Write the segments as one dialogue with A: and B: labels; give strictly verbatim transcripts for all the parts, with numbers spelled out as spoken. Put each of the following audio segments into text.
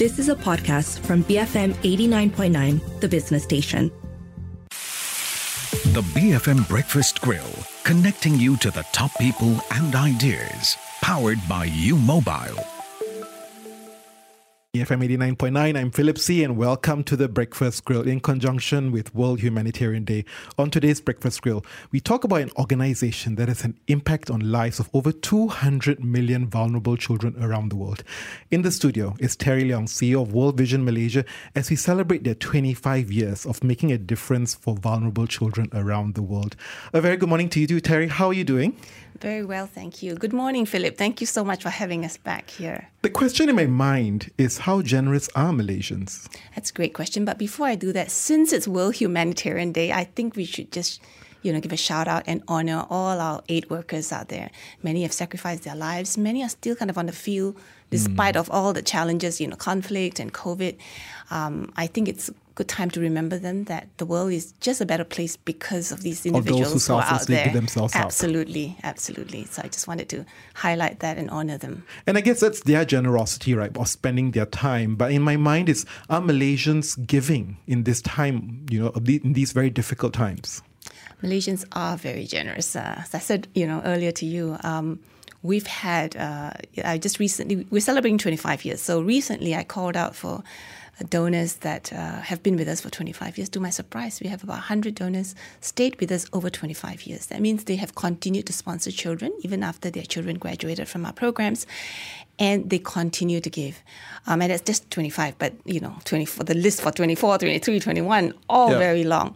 A: This is a podcast from B F M eighty-nine point nine, the business station.
B: The B F M Breakfast Grill, connecting you to the top people and ideas. Powered by U Mobile.
C: B F M eighty-nine point nine, I'm Philip C. and welcome to the Breakfast Grill in conjunction with World Humanitarian Day. On today's Breakfast Grill, we talk about an organization that has an impact on lives of over two hundred million vulnerable children around the world. In the studio is Terry Leong, C E O of World Vision Malaysia, as we celebrate their twenty-five years of making a difference for vulnerable children around the world. A very good morning to you too, Terry. How are you doing?
D: Very well, thank you. Good morning, Philip. Thank you so much for having us back here.
C: The question in my mind is, how generous are Malaysians?
D: That's a great question. But before I do that, since it's World Humanitarian Day, I think we should just, you know, give a shout out and honor all our aid workers out there. Many have sacrificed their lives. Many are still kind of on the field, despite mm. of all the challenges, you know, conflict and COVID. Um, I think it's a good time to remember them, that the world is just a better place because of these individuals
C: of those who,
D: who are out there.
C: Give themselves
D: absolutely,
C: up.
D: absolutely. So I just wanted to highlight that and honor them.
C: And I guess that's their generosity, right, of spending their time. But in my mind is, are Malaysians giving in this time, you know, in these very difficult times?
D: Malaysians are very generous. Uh, as I said, you know, earlier to you, um, we've had, uh, I just recently, we're celebrating twenty-five years. So recently I called out for donors that uh, have been with us for twenty-five years. To my surprise, we have about one hundred donors stayed with us over twenty-five years. That means they have continued to sponsor children even after their children graduated from our programs, and they continue to give. Um, and that's just twenty-five, but you know, twenty-four, the list for twenty-four, twenty-three, twenty-one, all yeah. very long.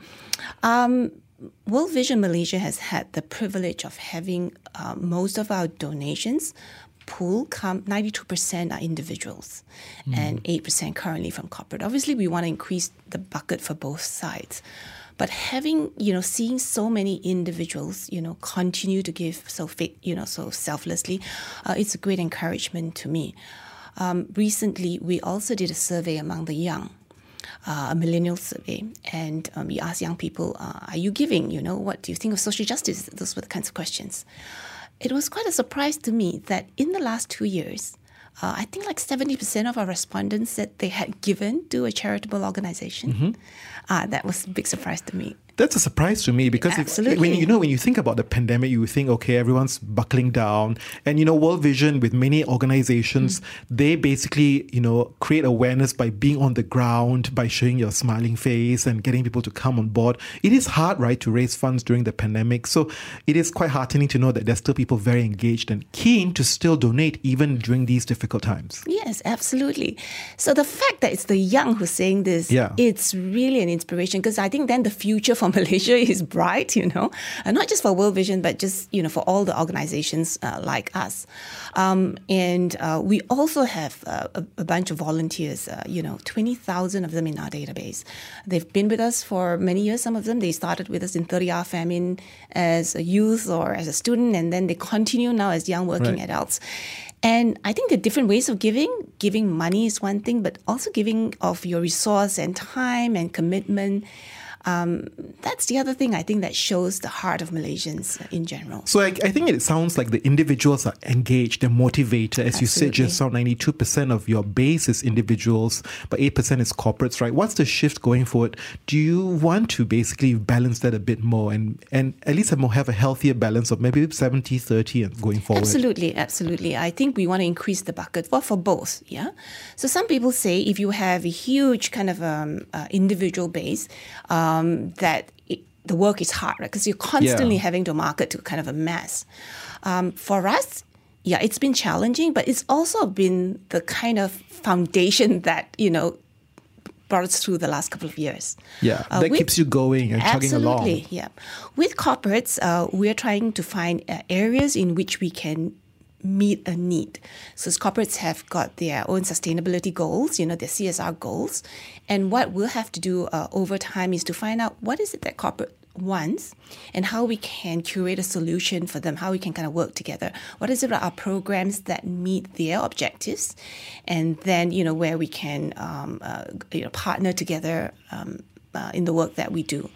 D: Um, World Vision Malaysia has had the privilege of having uh, most of our donations pool come ninety-two percent are individuals mm. and eight percent currently from corporate. Obviously, we want to increase the bucket for both sides. But having, you know, seeing so many individuals, you know, continue to give so, you know, so selflessly, uh, it's a great encouragement to me. Um, recently, we also did a survey among the young. Uh, a millennial survey, and um, we asked young people, uh, are you giving? You know, what do you think of social justice? Those were the kinds of questions. It was quite a surprise to me that in the last two years, uh, I think like seventy percent of our respondents said they had given to a charitable organization. Mm-hmm. Uh, that was a big surprise to me.
C: That's a surprise to me because if, when you know when you think about the pandemic, you think, okay, everyone's buckling down, and you know, World Vision with many organizations, mm. they basically you know create awareness by being on the ground, by showing your smiling face and getting people to come on board. It is hard, right, to raise funds during the pandemic, so it is quite heartening to know that there's still people very engaged and keen to still donate even during these difficult times.
D: Yes, absolutely. So the fact that it's the young who's saying this, yeah. it's really an inspiration, because I think then the future for Malaysia is bright, you know, and not just for World Vision, but just, you know, for all the organizations uh, like us. Um, and uh, we also have uh, a, a bunch of volunteers, uh, you know, twenty thousand of them in our database. They've been with us for many years. Some of them, they started with us in thirty-hour famine as a youth or as a student, and then they continue now as young working right. adults. And I think there are different ways of giving. Giving money is one thing, but also giving of your resource and time and commitment. Um, that's the other thing I think that shows the heart of Malaysians in general.
C: So I, I think it sounds like the individuals are engaged, they're motivated. As Absolutely. You said just now, ninety-two percent of your base is individuals, but eight percent is corporates, right? What's the shift going forward? Do you want to basically balance that a bit more and, and at least have a healthier balance of maybe seventy thirty going forward?
D: Absolutely, absolutely. I think we want to increase the bucket for, for both, yeah? So some people say if you have a huge kind of um, uh, individual base, um, Um, that it, the work is hard, right? Because you're constantly yeah. having to market to kind of a mass. Um, for us, yeah, it's been challenging, but it's also been the kind of foundation that, you know, brought us through the last couple of years.
C: Yeah, uh, that with, keeps you going and chugging along.
D: Absolutely, yeah. With corporates, uh, we're trying to find uh, areas in which we can meet a need. So corporates have got their own sustainability goals, you know, their C S R goals. And what we'll have to do uh, over time is to find out what is it that corporate wants and how we can curate a solution for them, how we can kind of work together. What is it about our programs that meet their objectives? And then, you know, where we can um, uh, you know, partner together um, uh, in the work that we do.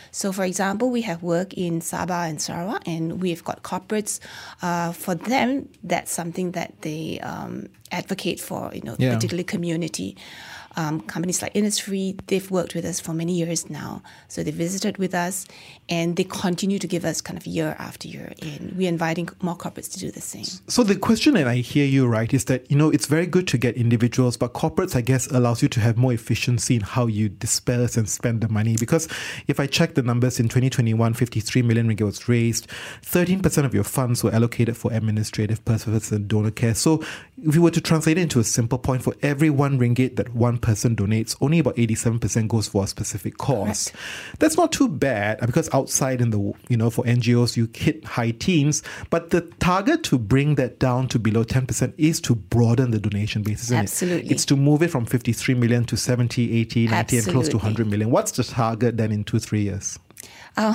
D: So, for example, we have work in Sabah and Sarawak, and we've got corporates. Uh, for them, that's something that they um, advocate for, you know,
C: Yeah.
D: particularly community. Um, companies like Innisfree, they've worked with us for many years now. So they visited with us, and they continue to give us kind of year after year. And we're inviting more corporates to do the same.
C: So the question, and I hear you right, is that, you know, it's very good to get individuals, but corporates, I guess, allows you to have more efficiency in how you disperse and spend the money. Because if I check the numbers in twenty twenty-one, fifty-three million ringgit was raised, thirteen percent of your funds were allocated for administrative purposes and donor care. So if you were to translate it into a simple point, for every one ringgit that one person donates, only about eighty-seven percent goes for a specific cause.
D: Correct.
C: That's not too bad, because outside in the, you know, for N G Os, you hit high teens, but the target to bring that down to below ten percent is to broaden the donation base, isn't
D: Absolutely.
C: it? It's to move it from fifty-three million to seventy, eighty, ninety, and close to one hundred million. What's the target then in two, three years?
D: Uh,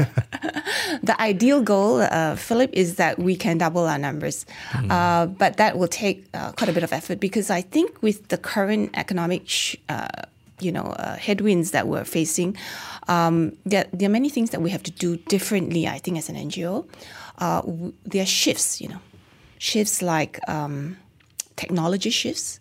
D: the ideal goal, uh, Philip, is that we can double our numbers. Mm. Uh, but that will take uh, quite a bit of effort, because I think with the current economic sh- uh, you know, uh, headwinds that we're facing, um, there, there are many things that we have to do differently, I think, as an N G O. Uh, w- there are shifts, you know, shifts like um, technology shifts.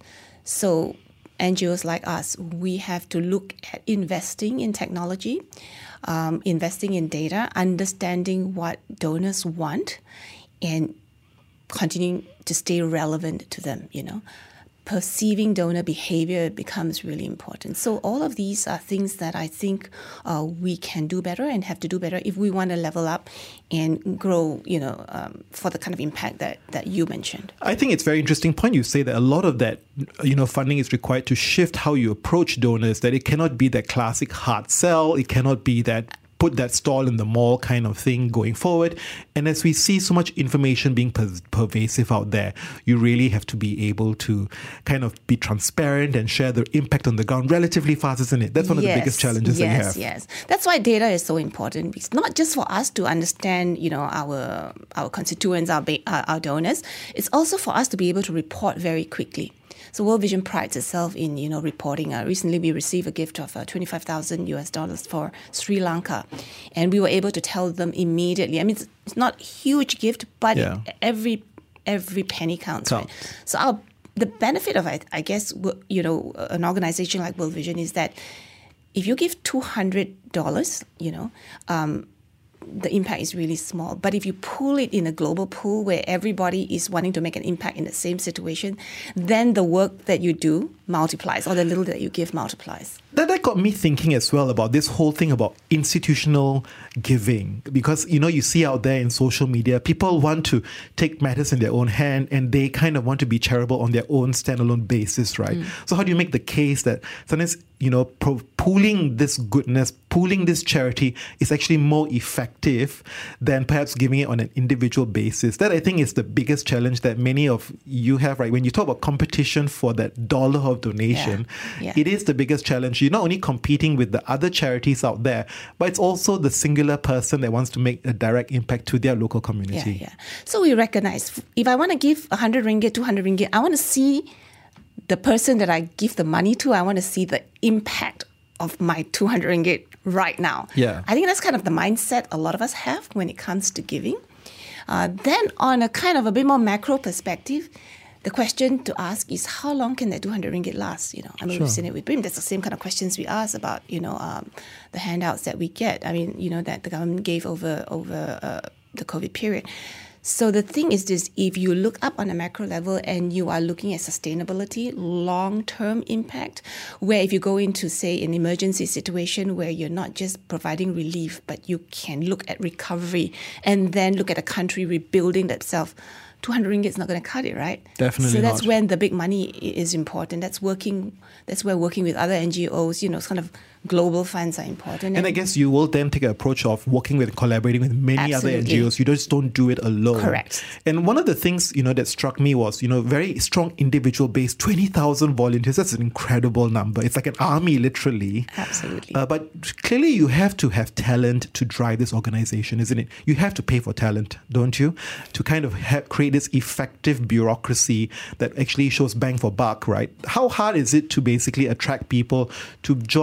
D: So N G Os like us, we have to look at investing in technology, um, investing in data, understanding what donors want, and continuing to stay relevant to them, you know. Perceiving donor behavior becomes really important. So all of these are things that I think uh, we can do better and have to do better if we want to level up and grow, you know, um, for the kind of impact that, that you mentioned.
C: I think it's a very interesting point you say that a lot of that, you know, funding is required to shift how you approach donors, that it cannot be that classic hard sell. It cannot be that put that stall in the mall kind of thing going forward. And as we see so much information being per- pervasive out there, you really have to be able to kind of be transparent and share the impact on the ground relatively fast, isn't it? That's one of
D: yes,
C: the biggest challenges
D: yes,
C: that you have.
D: Yes, yes. That's why data is so important. It's not just for us to understand, you know, our our constituents, our, ba- our, our donors. It's also for us to be able to report very quickly. So World Vision prides itself in, you know, reporting. Uh, recently, we received a gift of uh, twenty-five thousand U S dollars for Sri Lanka, and we were able to tell them immediately. I mean, it's, it's not a huge gift, but
C: Yeah.
D: it, every every penny counts.
C: Counts.
D: Right? So our the benefit of it, I guess, w- you know, an organization like World Vision is that if you give two hundred dollars, you know, um, the impact is really small. But if you pool it in a global pool where everybody is wanting to make an impact in the same situation, then the work that you do multiplies, or the little that you give multiplies.
C: That, that got me thinking as well about this whole thing about institutional giving, because, you know, you see out there in social media, people want to take matters in their own hand, and they kind of want to be charitable on their own standalone basis, right? Mm. So how do you make the case that sometimes, you know, pro- pooling this goodness, pooling this charity is actually more effective than perhaps giving it on an individual basis? That, I think, is the biggest challenge that many of you have, right? When you talk about competition for that dollar of donation,
D: yeah. Yeah.
C: it is the biggest challenge. You're not only competing with the other charities out there, but it's also the singular person that wants to make a direct impact to their local community.
D: Yeah, yeah. So we recognize, if I want to give one hundred ringgit, two hundred ringgit, I want to see the person that I give the money to, I want to see the impact of my two hundred ringgit right now.
C: Yeah.
D: I think that's kind of the mindset a lot of us have when it comes to giving. Uh, then on a kind of a bit more macro perspective, the question to ask is, how long can that two hundred ringgit last? You know, I mean,
C: Sure.
D: we've seen it with B R I M. That's the same kind of questions we ask about, you know, um, the handouts that we get. I mean, you know, that the government gave over over uh, the COVID period. So the thing is this, if you look up on a macro level and you are looking at sustainability, long-term impact, where if you go into, say, an emergency situation where you're not just providing relief, but you can look at recovery and then look at a country rebuilding itself, two hundred ringgit is not going to cut it, right?
C: Definitely
D: So that's
C: not.
D: when the big money i- is important. That's working. That's where working with other N G Os, you know, kind of global funds are important.
C: And I guess you will then take an approach of working with, collaborating with many other N G
D: Absolutely.
C: Os. You just don't do it alone.
D: Correct.
C: And one of the things, you know, that struck me was, you know, very strong individual base, twenty thousand volunteers. That's an incredible number. It's like an army, literally.
D: Absolutely.
C: Uh, but clearly you have to have talent to drive this organization, isn't it? You have to pay for talent, don't you? To kind of ha- create this effective bureaucracy that actually shows bang for buck, right? How hard is it to basically attract people to join World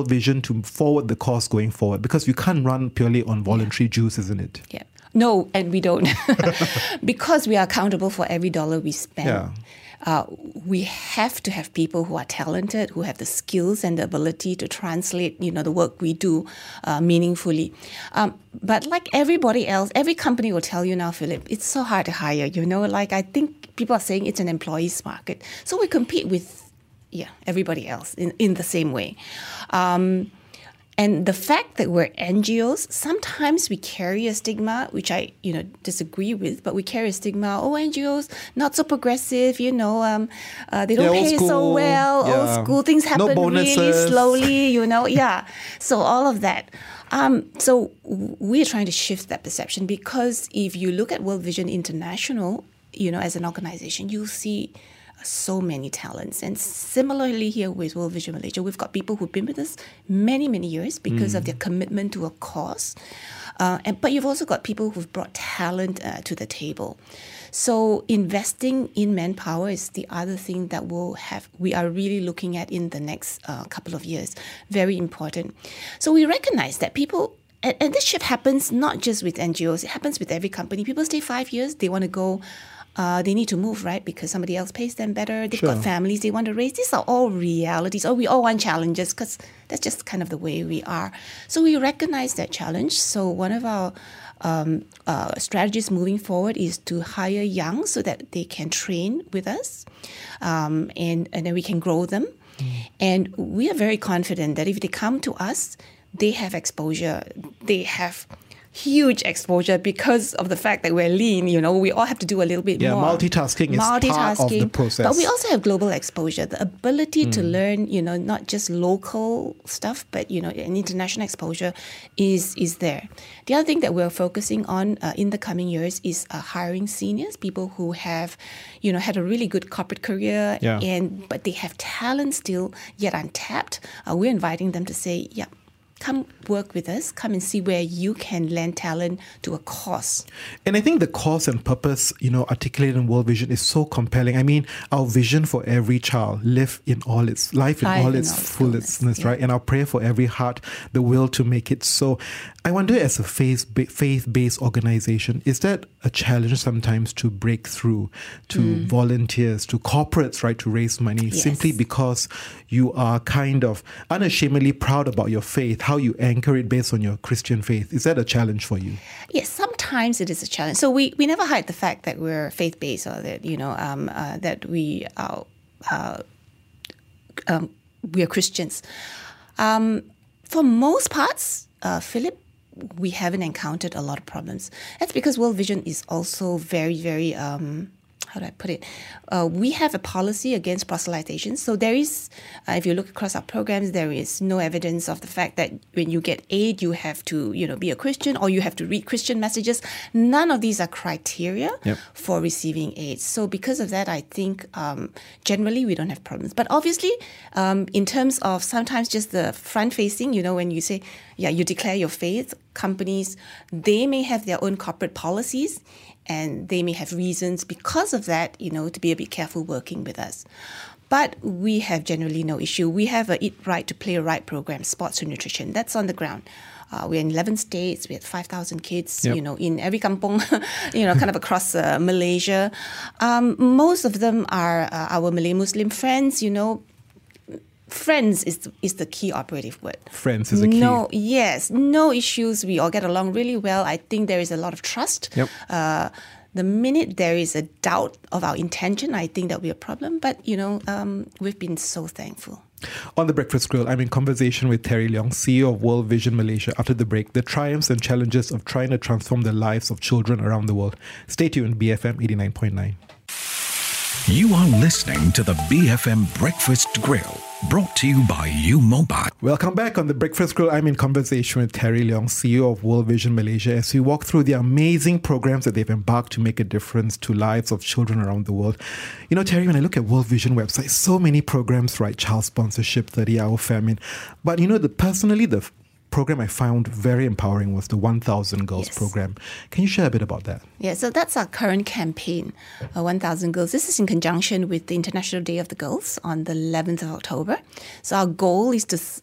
C: Vision to forward the cause going forward? Because you can't run purely on voluntary yeah. dues, isn't it?
D: Yeah. No, and we don't. Because we are accountable for every dollar we spend. Yeah. Uh, we have to have people who are talented, who have the skills and the ability to translate, you know, the work we do uh, meaningfully. Um, but like everybody else, every company will tell you now, Philip, it's so hard to hire. You know, like I think people are saying it's an employee's market. So we compete with, yeah, everybody else in, in the same way. Um, And the fact that we're N G Os, sometimes we carry a stigma, which I, you know, disagree with, but we carry a stigma, oh, N G Os, not so progressive, you know, um, uh, they don't yeah, pay so well, yeah. old school, things happen no really slowly, you know, yeah. So all of that. Um, so we're trying to shift that perception, because if you look at World Vision International, you know, as an organization, you'll see so many talents. And similarly here with World Vision Malaysia, we've got people who've been with us many, many years because mm. of their commitment to a cause. Uh, and But you've also got people who've brought talent uh, to the table. So investing in manpower is the other thing that we'll have, we are really looking at in the next uh, couple of years. Very important. So we recognize that people, and, and this shift happens not just with N G Os, it happens with every company. People stay five years, they want to go, Uh, they need to move, right? Because somebody else pays them better. They've sure. got families they want to raise. These are all realities. Oh, we all want challenges, because that's just kind of the way we are. So we recognize that challenge. So one of our um, uh, strategies moving forward is to hire young so that they can train with us, um, and, and then we can grow them. Mm. And we are very confident that if they come to us, they have exposure. They have huge exposure because of the fact that we're lean. You know, we all have to do a little bit
C: yeah,
D: more.
C: Multitasking, multitasking is part of the process.
D: But we also have global exposure, the ability mm. to learn, you know, not just local stuff, but, you know, an international exposure is is there. The other thing that we're focusing on uh, in the coming years is uh, hiring seniors, people who have, you know, had a really good corporate career, yeah. and but they have talent still yet untapped. Uh, we're inviting them to say, yeah, come work with us, come and see where you can lend talent to a cause.
C: And I think the cause and purpose, you know, articulated in World Vision is so compelling. I mean, our vision for every child, live in all its life, in life all in its all fullness, yeah. right? And our prayer for every heart, the will to make it so. I wonder, as a faith faith-based organization, is that a challenge sometimes to break through to mm. volunteers, to corporates, right, to raise money, yes. simply because you are kind of unashamedly proud about your faith, how you anchor it based on your Christian faith? Is that a challenge for you?
D: Yes, sometimes it is a challenge. So we, we never hide the fact that we're faith-based, or that, you know, um, uh, that we are, uh, um, we are Christians. Um, for most parts, uh, Philip, we haven't encountered a lot of problems. That's because World Vision is also very, very, um, how do I put it? Uh, we have a policy against proselytization. So there is, uh, if you look across our programs, there is no evidence of the fact that when you get aid, you have to, you know, be a Christian or you have to read Christian messages. None of these are criteria yep. for receiving aid. So because of that, I think um, generally we don't have problems. But obviously, um, in terms of sometimes just the front-facing, you know, when you say, yeah, you declare your faith, companies, they may have their own corporate policies, and they may have reasons because of that, you know, to be a bit careful working with us. But we have generally no issue. We have a Eat Right to Play Right program, sports to nutrition. That's on the ground. Uh, we're in eleven states. We have five thousand kids, yep. you know, in every kampong, you know, kind of across uh, Malaysia. Um, most of them are uh, our Malay Muslim friends, you know. Friends is the, is the key operative word.
C: Friends is the key.
D: No, yes, no issues. We all get along really well. I think there is a lot of trust.
C: Yep.
D: Uh, the minute there is a doubt of our intention, I think that'll be a problem. But, you know, um, we've been so thankful.
C: On the Breakfast Grill, I'm in conversation with Terry Leong, C E O of World Vision Malaysia. After the break, the triumphs and challenges of trying to transform the lives of children around the world. Stay tuned, B F M eighty-nine point nine.
B: You are listening to the B F M Breakfast Grill, brought to you by U Mobile.
C: Welcome back on the Breakfast Grill. I'm in conversation with Terry Leong, C E O of World Vision Malaysia, as we walk through the amazing programs that they've embarked to make a difference to lives of children around the world. You know, Terry, when I look at World Vision website, so many programs, right? Child sponsorship, thirty-hour famine. But, you know, the personally, the program I found very empowering was the one thousand Girls yes. program. Can you share a bit about that?
D: Yeah, so that's our current campaign, uh, one thousand Girls. This is in conjunction with the International Day of the Girls on the eleventh of October. So our goal is to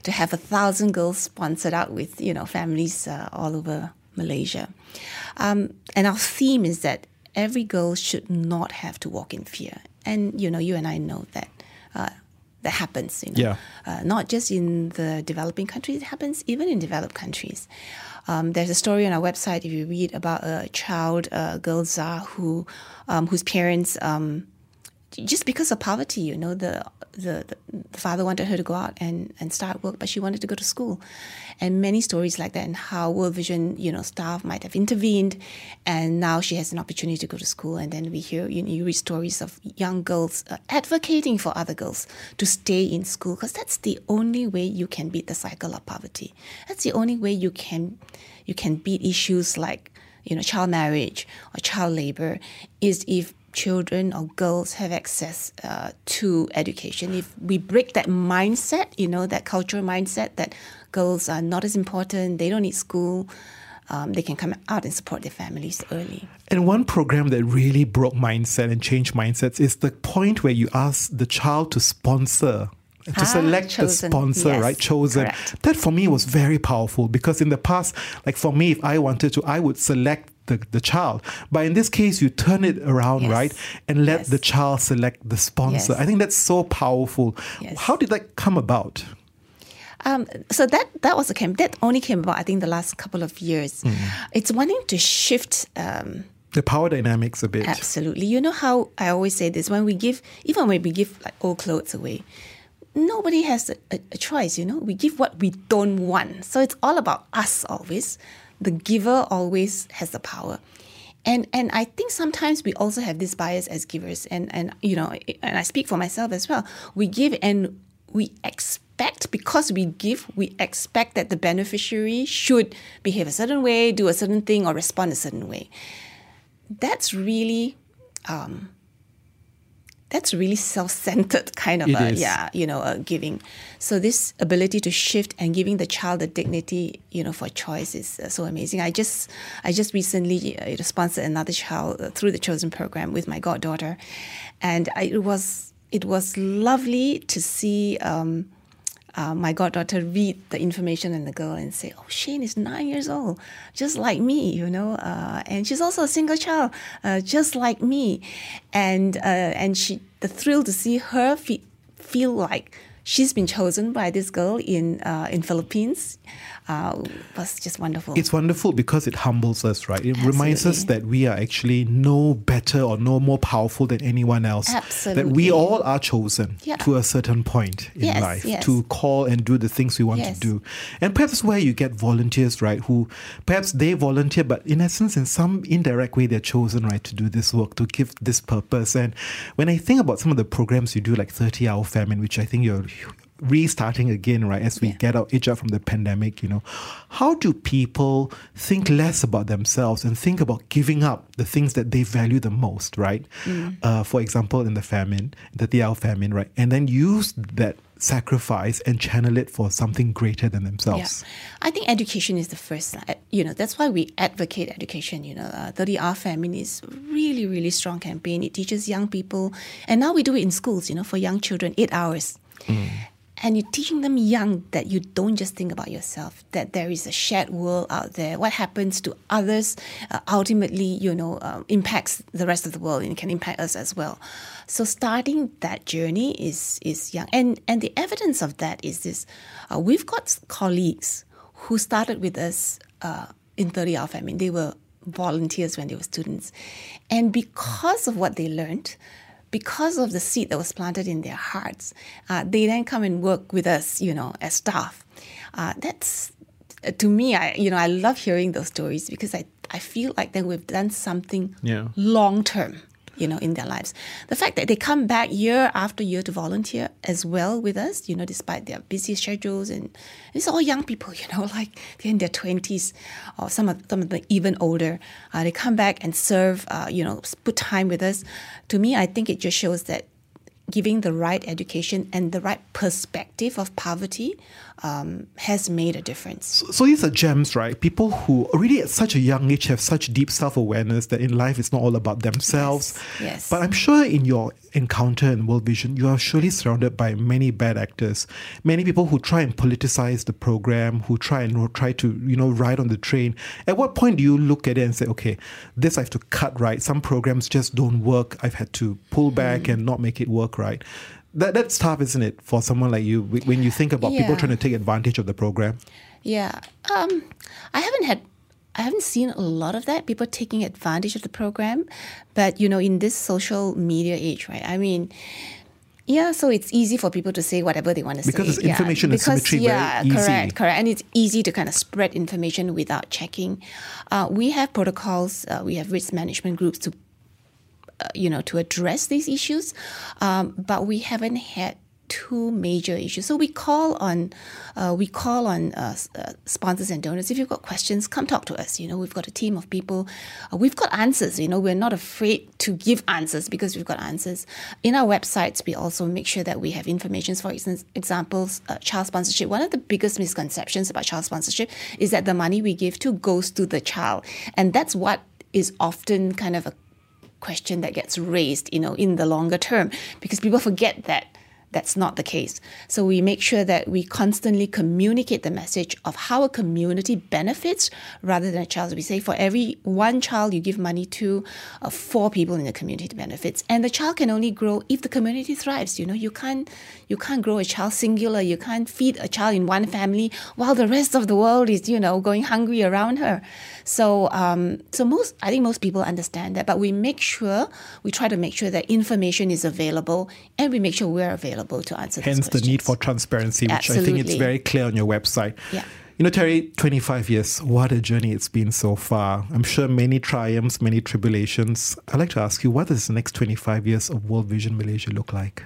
D: to have a thousand girls sponsored out with, you know, families uh, all over Malaysia. Um, and our theme is that every girl should not have to walk in fear. And, you know, you and I know that uh, that happens, you know,
C: yeah.
D: uh, not just in the developing countries, it happens even in developed countries. Um, there's a story on our website, if you read, about a child, uh, girl Zah, who, um, whose parents, um, just because of poverty, you know, the, the the father wanted her to go out and, and start work, but she wanted to go to school. And many stories like that, and how World Vision, you know, staff might have intervened, and now she has an opportunity to go to school. And then we hear, you know, you read stories of young girls uh, advocating for other girls to stay in school, because that's the only way you can beat the cycle of poverty. That's the only way you can you can beat issues like, you know, child marriage or child labor, is if children or girls have access uh, to education. If we break that mindset, you know, that cultural mindset that girls are not as important, they don't need school, um, they can come out and support their families early.
C: And one program that really broke mindset and changed mindsets is the point where you ask the child to sponsor, to
D: ah,
C: select
D: chosen.
C: the sponsor,
D: yes,
C: right? Chosen.
D: Correct.
C: That for me was very powerful, because in the past, like for me, if I wanted to, I would select The, the child. But in this case, you turn it around,
D: yes.
C: right? And let
D: yes.
C: the child select the sponsor.
D: Yes.
C: I think that's so powerful.
D: Yes.
C: How did that come about?
D: Um, so that that was a camp that only came about, I think, the last couple of years. Mm. It's wanting to shift um,
C: the power dynamics a bit.
D: Absolutely. You know how I always say this, when we give, even when we give like old clothes away, nobody has a, a, a choice, you know. We give what we don't want. So it's all about us always. The giver always has the power. And and I think sometimes we also have this bias as givers. And, and you know, and I speak for myself as well. We give and we expect, because we give, we expect that the beneficiary should behave a certain way, do a certain thing, or respond a certain way. That's really... Um, That's really self-centered kind of
C: it
D: a,
C: is.
D: yeah, you know, uh, giving. So this ability to shift and giving the child the dignity, you know, for choice is uh, so amazing. I just, I just recently uh, sponsored another child uh, through the Chosen program with my goddaughter, and I, it was, it was lovely to see um, uh, my goddaughter read the information on the girl and say, "Oh, Shane is nine years old, just like me, you know, uh, and she's also a single child, uh, just like me," and uh, and she, the thrill to see her fe- feel like she's been chosen by this girl in uh, in Philippines uh, was just wonderful.
C: It's wonderful because it humbles us, right? It
D: Absolutely.
C: reminds us that we are actually no better or no more powerful than anyone else.
D: Absolutely.
C: That we all are chosen
D: Yeah.
C: to a certain point in
D: Yes,
C: life
D: yes.
C: to call and do the things we want
D: Yes.
C: to do. And perhaps where you get volunteers, right, who perhaps they volunteer, but in essence, in some indirect way, they're chosen, right, to do this work, to give this purpose. And when I think about some of the programs you do, like thirty hour famine, which I think you're restarting again, right, as we
D: Yeah.
C: get out, edge out from the pandemic, you know, how do people think less about themselves and think about giving up the things that they value the most, right? Mm. Uh, for example, in the famine, the thirty hour famine, right, and then use that sacrifice and channel it for something greater than themselves.
D: Yeah. I think education is the first, you know, that's why we advocate education. You know, uh, thirty hour famine is really, really strong campaign. It teaches young people, and now we do it in schools, you know, for young children, eight hours. Mm. And you're teaching them young that you don't just think about yourself, that there is a shared world out there. What happens to others uh, ultimately, you know, um, impacts the rest of the world and can impact us as well. So starting that journey is is young. And, and the evidence of that is this. Uh, we've got colleagues who started with us uh, in thirty hour famine. They were volunteers when they were students. And because of what they learned, because of the seed that was planted in their hearts, uh, they then come and work with us, you know, as staff. Uh, that's, uh, to me, I you know, I love hearing those stories because I, I feel like then we've done something
C: yeah.
D: long-term, you know, in their lives. The fact that they come back year after year to volunteer as well with us, you know, despite their busy schedules, and it's all young people, you know, like they're in their twenties, or some of, some of them even older. Uh, they come back and serve, uh, you know, put time with us. To me, I think it just shows that giving the right education and the right perspective of poverty um, has made a difference.
C: So, so these are gems, right? People who already at such a young age have such deep self-awareness that in life it's not all about themselves.
D: Yes, yes.
C: But I'm sure in your encounter in World Vision, you are surely surrounded by many bad actors, many people who try and politicize the program, who try and try to, you know, ride on the train. At what point do you look at it and say, okay, this I have to cut right? Some programs just don't work. I've had to pull back mm. and not make it work right. That That's tough, isn't it, for someone like you, when you think about
D: yeah.
C: people trying to take advantage of the program?
D: Yeah. Um, I haven't had I haven't seen a lot of that, people taking advantage of the program. But, you know, in this social media age, right? I mean, yeah, so it's easy for people to say whatever they want to
C: because
D: say.
C: Because it's information
D: yeah.
C: and symmetry
D: yeah,
C: very easy.
D: correct, correct. And it's easy to kind of spread information without checking. Uh, we have protocols, uh, we have risk management groups to, uh, you know, to address these issues. Um, but we haven't had two major issues. So we call on uh, we call on uh, uh, sponsors and donors. If you've got questions, come talk to us. You know, we've got a team of people. Uh, we've got answers. You know, we're not afraid to give answers because we've got answers. In our websites, we also make sure that we have information. For examples, uh, child sponsorship. One of the biggest misconceptions about child sponsorship is that the money we give to goes to the child. And that's what is often kind of a question that gets raised, you know, in the longer term, because people forget that that's not the case. So we make sure that we constantly communicate the message of how a community benefits rather than a child. We say for every one child you give money to, uh, four people in the community benefits. And the child can only grow if the community thrives. You know, you can't you can't grow a child singular. You can't feed a child in one family while the rest of the world is, you know, going hungry around her. So um, so most I think most people understand that, but we make sure we try to make sure that information is available and we make sure we're available to answer
C: Hence
D: these questions.
C: The need for transparency, which
D: Absolutely.
C: I think it's very clear on your website.
D: Yeah.
C: You know, Terry, twenty-five years, what a journey it's been so far. I'm sure many triumphs, many tribulations. I'd like to ask you, what does the next twenty-five years of World Vision Malaysia look like?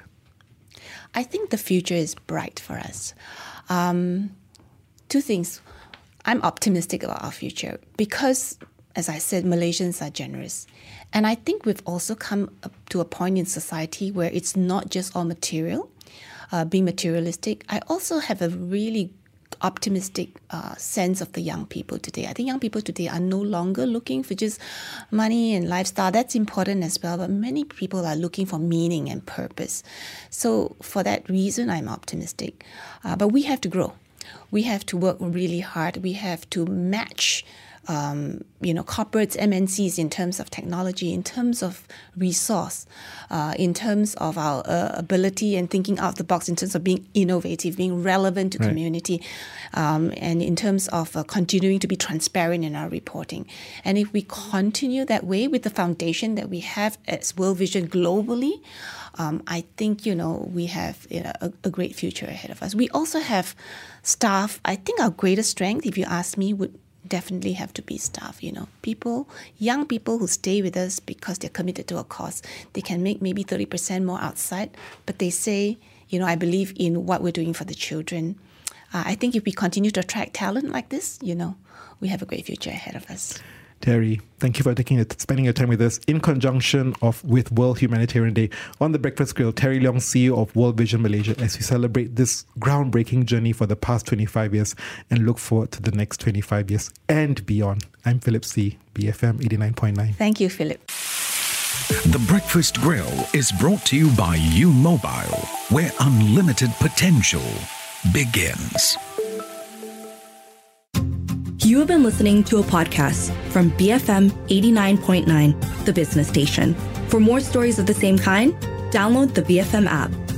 D: I think the future is bright for us. Um, two things. I'm optimistic about our future because, as I said, Malaysians are generous. And I think we've also come up to a point in society where it's not just all material, uh, being materialistic. I also have a really optimistic uh, sense of the young people today. I think young people today are no longer looking for just money and lifestyle. That's important as well, but many people are looking for meaning and purpose. So for that reason, I'm optimistic. Uh, but we have to grow. We have to work really hard. We have to match Um, you know, corporates, M N Cs in terms of technology, in terms of resource, uh, in terms of our uh, ability and thinking out of the box, in terms of being innovative, being relevant to
C: right.
D: community, um, and in terms of uh, continuing to be transparent in our reporting. And if we continue that way with the foundation that we have as World Vision globally, um, I think, you know, we have you know, a, a great future ahead of us. We also have staff. I think our greatest strength, if you ask me, would definitely have to be staff, you know, people, young people who stay with us because they're committed to a cause. They can make maybe thirty percent more outside, but they say, you know, I believe in what we're doing for the children. Uh, I think if we continue to attract talent like this, you know, we have a great future ahead of us.
C: Terry, thank you for taking it, spending your time with us in conjunction of with World Humanitarian Day on the Breakfast Grill. Terry Leong, C E O of World Vision Malaysia, as we celebrate this groundbreaking journey for the past twenty-five years and look forward to the next twenty-five years and beyond. I'm Philip C., B F M eighty-nine point nine.
D: Thank you, Philip.
B: The Breakfast Grill is brought to you by U Mobile, where unlimited potential begins.
A: You have been listening to a podcast from B F M eighty-nine point nine, the business station. For more stories of the same kind, download the B F M app.